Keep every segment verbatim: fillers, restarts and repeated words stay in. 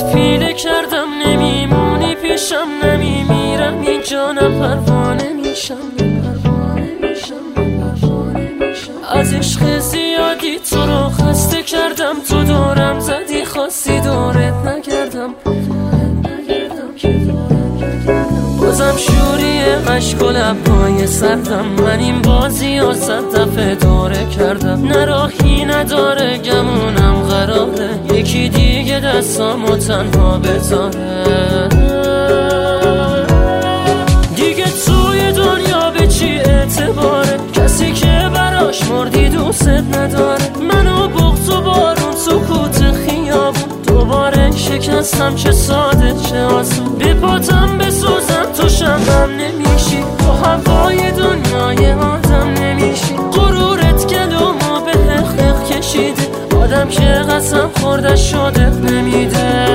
پیله کردم نمیمونی پیشم، نمیمیرم اینجا نه پروانه میشم. از عشق زیادی تو رو خسته کردم، تو دورم زدی خواستی دورت نگردم. بازم شوری عشق و لبهای سردم، من این بازی و صد دفعه دوره کردم. نه راهی نداره گمونم قراره یکی دیگه دستامو تنها بذاره. دیگه توی دنیا به چی اعتباره کسی که براش مردی دوست نداره. منو بغض و بارون سکوت خیابون دوباره شکستم، چه ساده چه آسون. به پاتم بسوزم تو شمعم نمیشی، تو هوای دنیای آدم نمیشی. غرورت گلومو به حق حق کشیده، آدم که قسم خورده شده نمیده.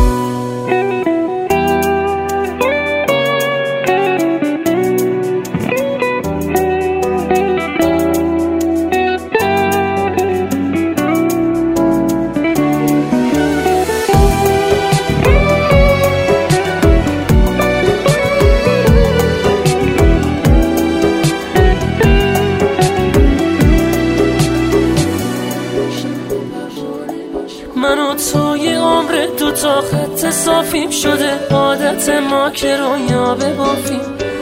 من و توی عمر دو تا خط صافیم شده، عادت ما که رویا ببافیم.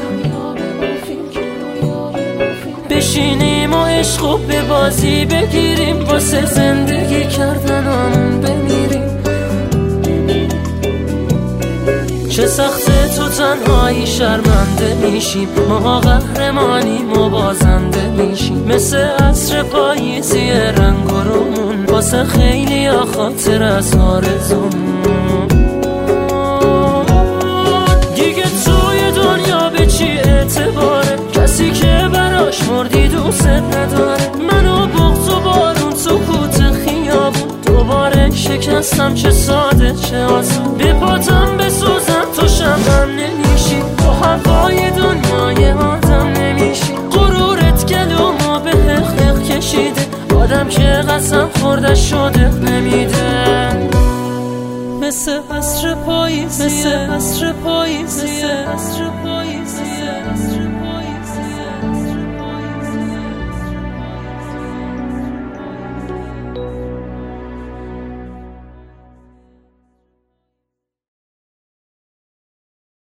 بشینیم و عشقو به بازی بگیریم، واسه زندگی کردنمون بمیریم. چه سخته تو تنهایی شرمنده میشیم، ما قهرمانیم و بازنده میشیم. مثل عصر پاییزی رنگ و رومون، واسه خیلی ها خاطر از آرزومون. دیگه توی دنیا به چی اعتباره کسی که براش مردی دوست نداره. منو بغض و بارون سکوت خیابون دوباره شکستم، چه ساده چه آسون. به پاتم بسوزم تو شمعم نمیشی، تو هوای دنیای آدم نمیشی. غرورت گلومو به حق حق کشیده، آدم که قسم خورده شده نمیده. مثل عصر پاییزیه، مثل عصر پاییزیه، مثل عصر پاییزیه.